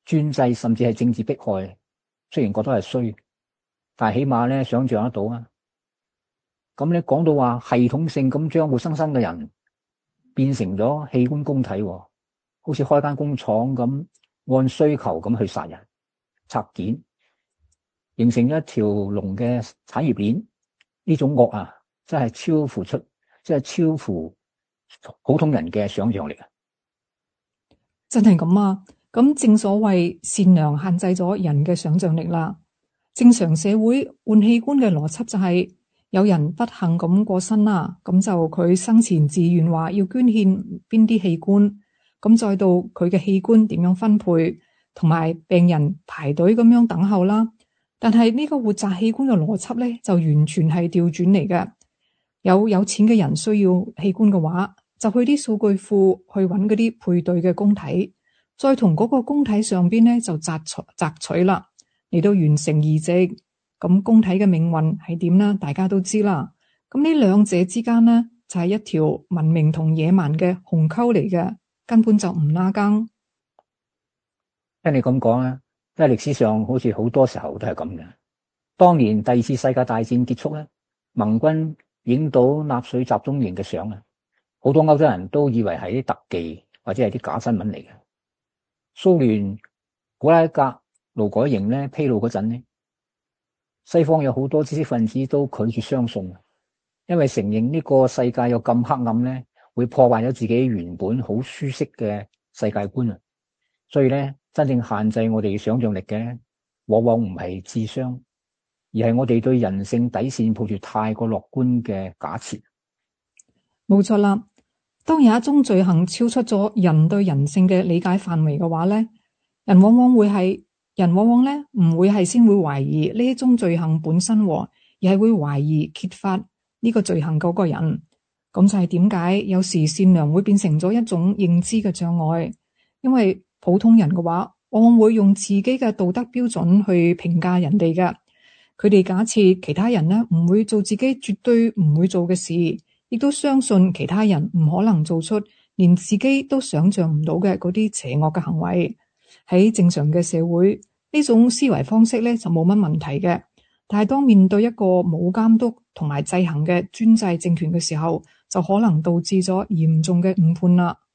專制甚至係政治迫害，雖然覺得係衰，但係起碼咧想象得到啊。咁咧講到話系統性咁將活生生嘅人變成咗器官供體，好似開間工廠咁，按需求咁去殺人拆件，形成一條龍嘅產業鏈。呢種惡啊，真係超乎普通人嘅想象力啊！ 真係咁啊！咁正所謂善良限制咗人嘅想象力啦。正常社會換器官嘅邏輯就係有人不幸咁過身啦，咁就佢生前自願話要捐獻邊啲器官，咁再到佢嘅器官點樣分配，同埋病人排隊咁樣等候啦。但係呢個活摘器官嘅邏輯咧，就完全係調轉嚟嘅。有錢嘅人需要器官嘅話，就去啲數據庫去揾嗰啲配對嘅公體，再同嗰個公體上邊咧就摘取啦，嚟到完成移植。咁公體嘅命運係點啦？大家都知啦。咁呢兩者之間呢，就係一條文明同野蠻嘅鴻溝嚟嘅，根本就唔拉更。 聽你咁講啊，即係歷史上好似好多時候都係咁嘅。當年第二次世界大戰結束咧，盟軍影到納粹集中營嘅相啊，好多歐洲人都以為係啲特技或者係啲假新聞嚟嘅。蘇聯古拉格勞改營咧披露嗰陣咧，西方有好多知識分子都拒絕相信，因為承認呢個世界有咁黑暗咧，會破壞咗自己原本好舒適嘅世界觀啊。所以咧，真正限制我哋想象力嘅，往往唔係智商，而係我哋對人性底線抱住太過樂觀嘅假設。 冇錯啦，當有一宗罪行超出咗人對人性嘅理解範圍嘅話咧，人往往咧唔會係先會懷疑呢一宗罪行本身，而係會懷疑揭發呢個罪行嗰個人。咁就係點解有時善良會變成咗一種認知嘅障礙，因為普通人嘅話，往往會用自己嘅道德標準去評價人哋嘅。佢哋假設其他人呢唔會做自己絕對唔會做嘅事，亦都相信其他人唔可能做出連自己都想象唔到嘅嗰啲邪惡嘅行為。喺正常嘅社會，呢種思維方式咧就冇乜問題嘅。但係當面對一個冇監督同埋制衡嘅專制政權嘅時候，就可能導致咗嚴重嘅誤判啦。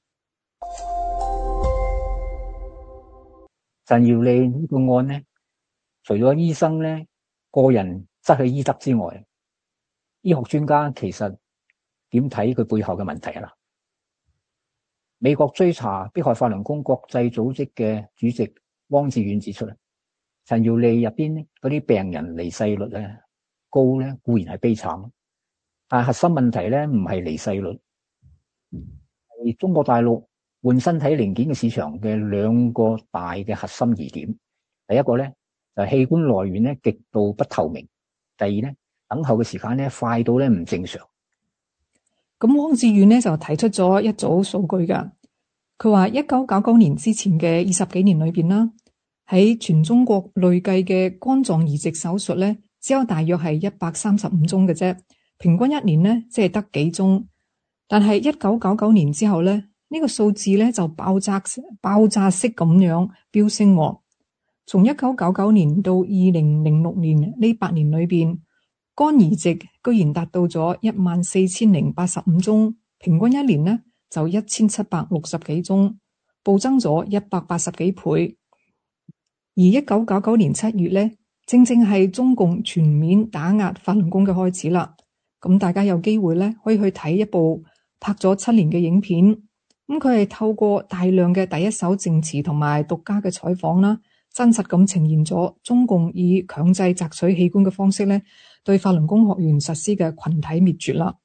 陳堯利呢個案呢，除咗醫生咧個人失去醫德之外，醫學專家其實點睇佢背後嘅問題啊？美國追查迫害法輪功國際組織嘅主席汪志遠指出，陳堯利入邊嗰啲病人離世率咧高咧固然係悲慘，但係核心問題咧唔係離世率，係中國大陸換身體零件嘅市場嘅兩個大嘅核心疑點。第一個咧就係器官來源咧極度不透明，第二咧等候嘅時間咧快到咧唔正常。 咁汪志遠呢就提出咗一組數據噶，佢話1999年之前嘅20幾年裏邊啦，喺全中國累計嘅肝臟移植手術咧，只有大約係135宗嘅啫，平均一年呢即係得幾宗。但係1999年之後咧，呢個數字咧就爆炸式咁樣飆升。從1999年到2006年呢8年裏邊，肝移植居然達到咗14085宗，平均一年呢就1760幾宗，暴增咗180幾倍。而1999年7月呢，正正係中共全面打壓法輪功嘅開始啦。咁大家有機會呢，可以去睇一部拍咗7年嘅影片。咁佢係透過大量嘅第一手證詞同埋獨家嘅採訪啦，真實咁呈現咗中共以強制摘取器官嘅方式咧，對法輪功學員實施嘅群體滅絕啦。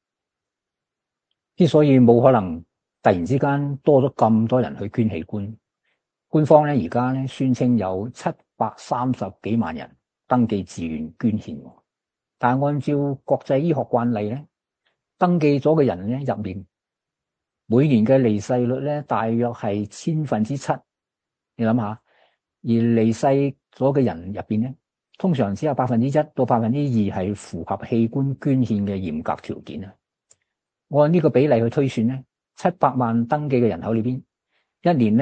之所以冇可能突然之間多咗咁多人去捐器官，官方咧而家咧宣稱有730幾萬人登記自願捐獻，但係按照國際醫學慣例咧，登記咗嘅人咧入面，每年嘅離世率咧大約係7%，你諗下，而離世咗嘅人入邊咧，通常只有1%到2%係符合器官捐獻嘅嚴格條件啊。按呢個比例去推算咧，700萬登記嘅人口裏邊，一年咧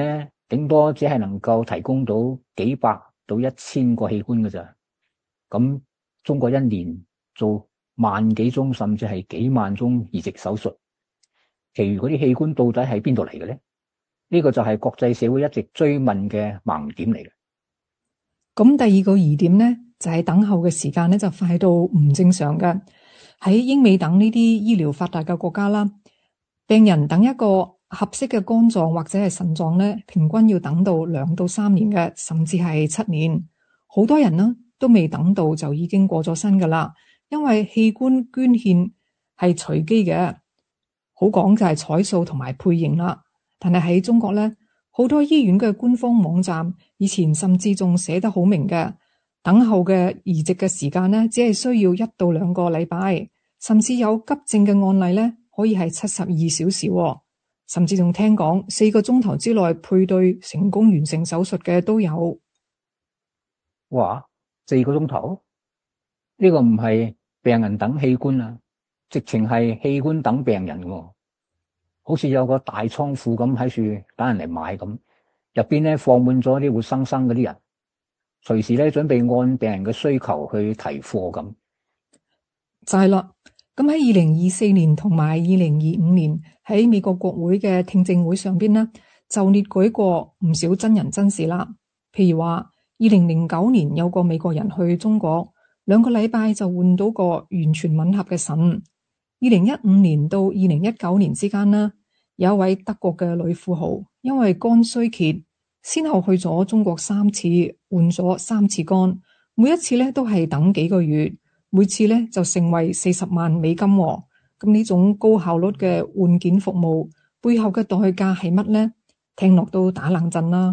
頂多只係能夠提供到幾百到1000個器官㗎咋。咁中國一年做萬幾宗甚至係幾萬宗移植手術，其餘嗰啲器官到底係邊度嚟嘅咧？呢個就係國際社會一直追問嘅盲點嚟嘅。 咁第二個疑點咧，就係等候嘅時間咧就快到唔正常嘅。喺英美等呢啲醫療發達嘅國家啦，病人等一個合適嘅肝臟或者係腎臟咧，平均要等到2到3年嘅，甚至係7年。好多人呢都未等到就已經過咗身噶啦，因為器官捐獻係隨機嘅，好講就係彩數同埋配型啦。但係喺中國咧，好多醫院嘅官方網站以前甚至仲寫得好明嘅，等候嘅移植嘅時間咧，只係需要1到2個禮拜，甚至有急症嘅案例咧，可以係72小時，甚至仲聽講4個鐘頭之內配對成功完成手術嘅都有。 哇，4個鐘頭？呢個唔係病人等器官啊，直情係器官等病人喎。好似有個大倉庫咁喺處等人嚟買咁，入邊咧放滿咗啲活生生嗰啲人，隨時咧準備按病人嘅需求去提貨咁。 就係啦，咁喺2024年同埋2025年喺美國國會嘅聽證會上邊呢，就列舉過唔少真人真事啦。譬如話2009年有個美國人去中國2個禮拜就換到個完全吻合嘅腎。2015年到2019年之間呢，有一位德國嘅女富豪因為肝衰竭，先後去咗中國3次，換咗3次肝，每一次咧都係等幾個月，每次咧就成為40萬美金。咁呢種高效率嘅換件服務背後嘅代價係乜呢？聽落都打冷震啦。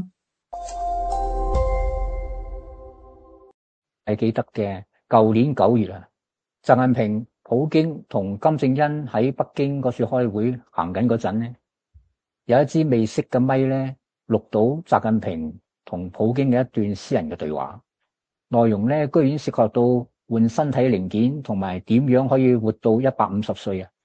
係記得嘅，舊年9月啊，習近平、普京同金正恩喺北京嗰處開會行緊嗰陣咧，有一支未熄嘅咪咧錄到習近平同普京嘅一段私人嘅對話，內容咧居然涉及到換身體零件同埋點樣可以活到150歲啊！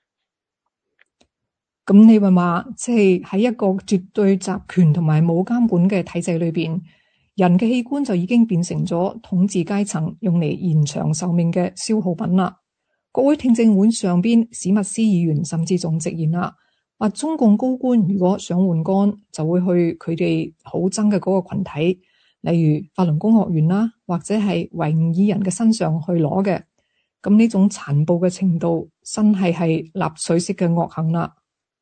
咁你話即係喺一個絕對集權同埋冇監管嘅體制裏邊，人嘅器官就已經變成咗統治階層用嚟延長壽命嘅消耗品啦。國會聽證會上邊，史密斯議員甚至仲直言啦，話中共高官如果想換肝，就會去佢哋好憎嘅嗰個群體，例如法輪功學員啦，或者係維吾爾人嘅身上去攞嘅。咁呢種殘暴嘅程度，真係納粹式嘅惡行啦。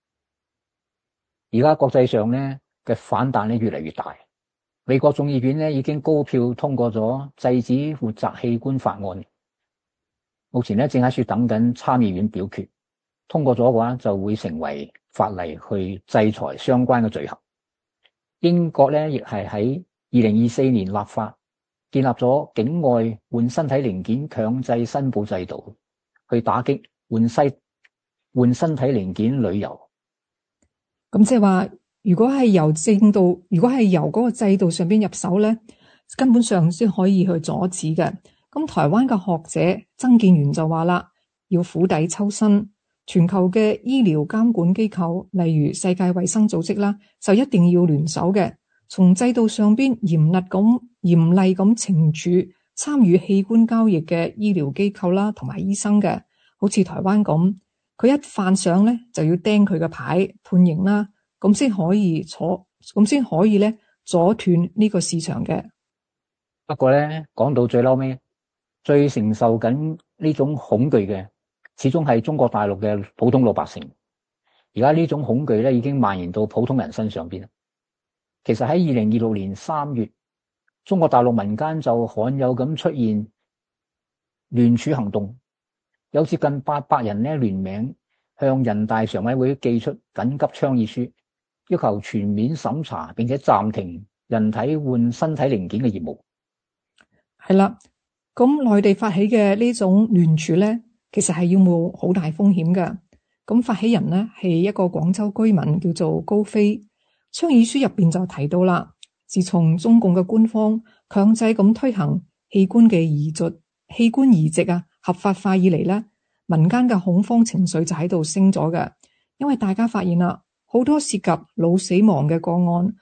而家國際上咧嘅反彈咧越嚟越大，美國眾議院咧已經高票通過咗制止活摘器官法案。目前咧正喺處等緊參議院表決，通過咗嘅話就會成為法例去制裁相關嘅罪行。英國咧亦係喺2024年立法，建立咗境外換身體零件強制申報制度，去打擊換身體零件旅遊。 咁即係話，如果係由嗰個制度上邊入手咧，根本上先可以去阻止嘅。咁台灣嘅學者曾建元就話啦，要釜底抽薪，全球嘅醫療監管機構，例如世界衛生組織啦，就一定要聯手嘅，從制度上邊嚴厲咁懲處參與器官交易嘅醫療機構啦，同埋醫生嘅，好似台灣咁，佢一犯上咧就要釘佢嘅牌判刑啦，咁先可以咧阻斷呢個市場嘅。 不過咧講到最嬲尾，最承受緊呢種恐懼嘅，始終係中國大陸嘅普通老百姓。而家呢種恐懼咧，已經蔓延到普通人身上邊。其實喺2026年3月，中國大陸民間就罕有咁出現聯署行動，有接近800人咧聯名向人大常委會寄出緊急倡議書，要求全面審查並且暫停人體換身體零件嘅業務。係啦。咁內地發起嘅呢種聯署咧，其實係要冒好大風險嘅。咁發起人呢係一個廣州居民，叫做高飛。倡議書入邊就提到啦，自從中共嘅官方強制咁推行器官移植合法化以嚟咧，民間嘅恐慌情緒就喺度升咗嘅。因為大家發現啦，好多涉及腦死亡嘅個案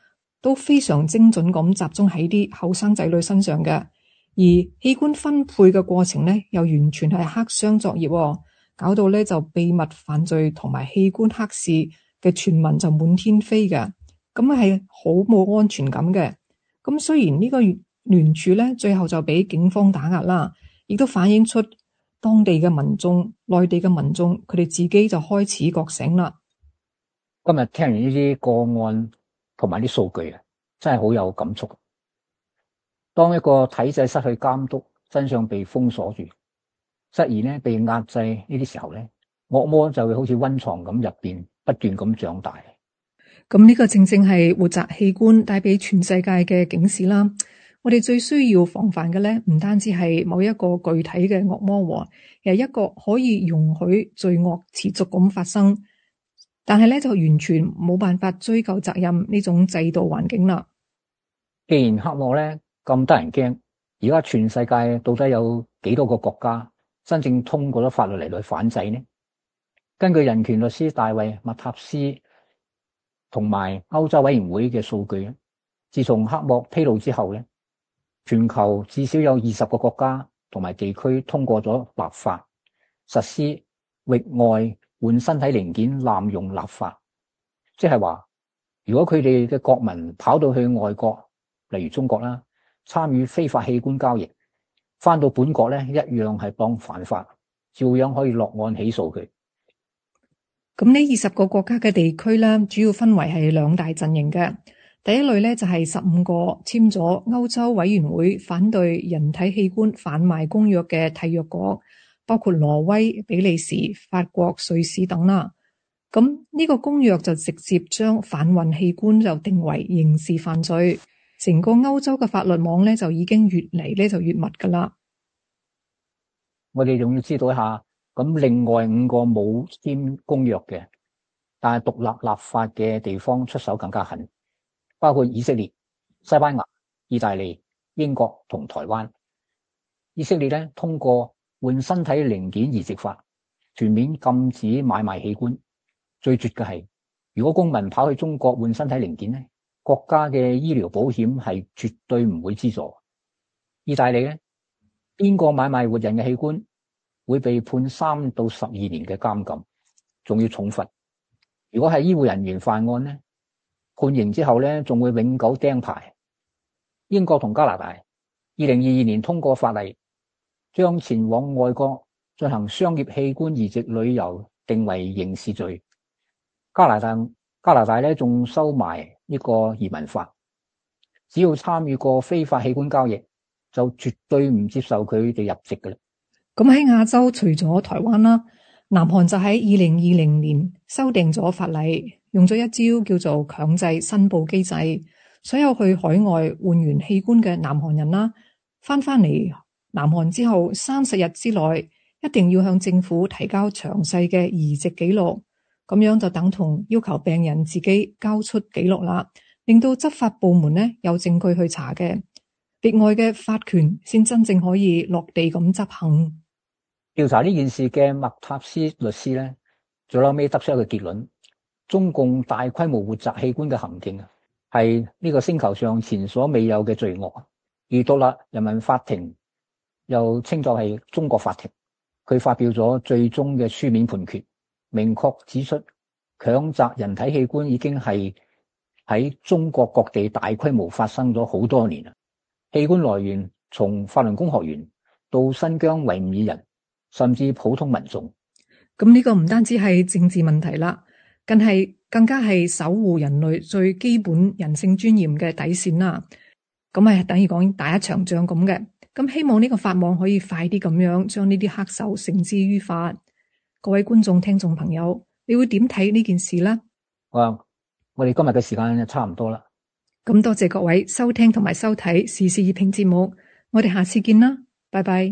都非常精準咁集中喺啲後生仔女身上嘅，而器官分配嘅過程呢，又完全係黑箱作業，搞到呢就秘密犯罪同埋器官黑市嘅傳聞就滿天飛嘅，咁係好冇安全感嘅。咁雖然呢個聯署呢最後就俾警方打壓啦，亦都反映出當地嘅民眾、內地嘅民眾，佢哋自己就開始覺醒啦。 今日聽完呢啲個案同埋啲數據啊，真係好有感觸。當一個體制失去監督，真相被封鎖住，質疑呢被壓制呢啲時候呢，惡魔就會好似溫床咁入邊不斷咁長大。 咁呢個正正係活摘器官帶俾全世界嘅警示啦。我哋最需要防範嘅呢，唔單止係某一個具體嘅惡魔，而係一個可以容許罪惡持續咁發生，但係呢就完全冇辦法追究責任呢種制度環境啦。 既然黑幕呢咁得人驚，而家全世界到底有幾多個國家真正通過咗法律嚟到反制呢？根據人權律師大衛麥塔斯同埋歐洲委員會嘅數據，自從黑幕披露之後呢，全球至少有20個國家同埋地區通過咗立法，實施域外換身體零件濫用立法。即係話，如果佢哋嘅國民跑到去外國，例如中國啦，參與非法器官交易，翻到本國咧一樣係當犯法，照樣可以落案起訴佢。 咁呢20個國家嘅地區咧，主要分為係兩大陣營嘅。第一類咧就係15個簽咗歐洲委員會反對人體器官販賣公約嘅締約國，包括挪威、比利時、法國、瑞士等啦。咁呢個公約就直接將販運器官就定為刑事犯罪，成個歐洲嘅法律網咧就已經越嚟咧就越密噶啦。 我哋仲要知道一下，咁另外5個冇簽公約嘅，但係獨立立法嘅地方出手更加狠。包括以色列、西班牙、意大利、英國同台灣。以色列咧通過換身體零件移植法，全面禁止買賣器官。最絕嘅係，如果公民跑去中國換身體零件咧，國家嘅醫療保險係絕對唔會資助。意大利咧，邊個買賣活人嘅器官會被判3到12年嘅監禁，仲要重罰。如果係醫護人員犯案咧，判刑之後咧，仲會永久釘牌。英國同加拿大2022年通過法例，將前往外國進行商業器官移植旅遊定為刑事罪。加拿大咧仲收埋呢個移民法，只要參與過非法器官交易，就絕對唔接受佢哋入籍嘅啦。 咁喺亞洲，除咗台灣啦，南韓就喺2020年修訂咗法例，用咗一招叫做強制申報機制，所有去海外換完器官嘅南韓人啦，翻嚟南韓之後30日之內，一定要向政府提交詳細嘅移植記錄，咁樣就等同要求病人自己交出記錄啦，令到執法部門呢有證據去查嘅，域外嘅法權先真正可以落地咁執行。 調查呢件事嘅麥塔斯律師咧，最後尾得出一個結論：中共大規模活摘器官嘅行徑啊，係呢個星球上前所未有嘅罪惡。而獨立人民法庭又稱作係中國法庭，佢發表咗最終嘅書面判決，明確指出強摘人體器官已經係喺中國各地大規模發生咗好多年啦。器官來源從法輪功學員到新疆維吾爾人，甚至普通民眾。 咁呢個唔單止係政治問題啦，更加係守護人類最基本人性尊嚴嘅底線啦。咁係等於講打一場仗咁嘅。咁希望呢個法網可以快啲咁樣將呢啲黑手繩之於法。各位觀眾、聽眾朋友，你會點睇呢件事呢？ 我哋今日嘅時間就差唔多啦。 咁多謝各位收聽同埋收睇時事熱評節目，我哋下次見啦，拜拜。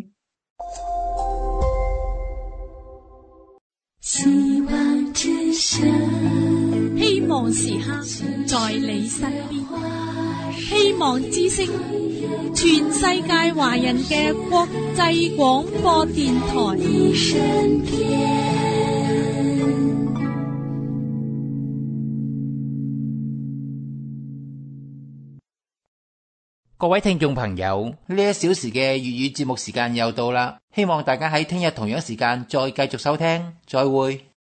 希望之聲，希望時刻在你身邊。希望之聲，全世界華人嘅國際廣播電台。 各位聽眾朋友，呢1小時嘅粵語節目時間又到啦，希望大家喺聽日同樣時間再繼續收聽，再會。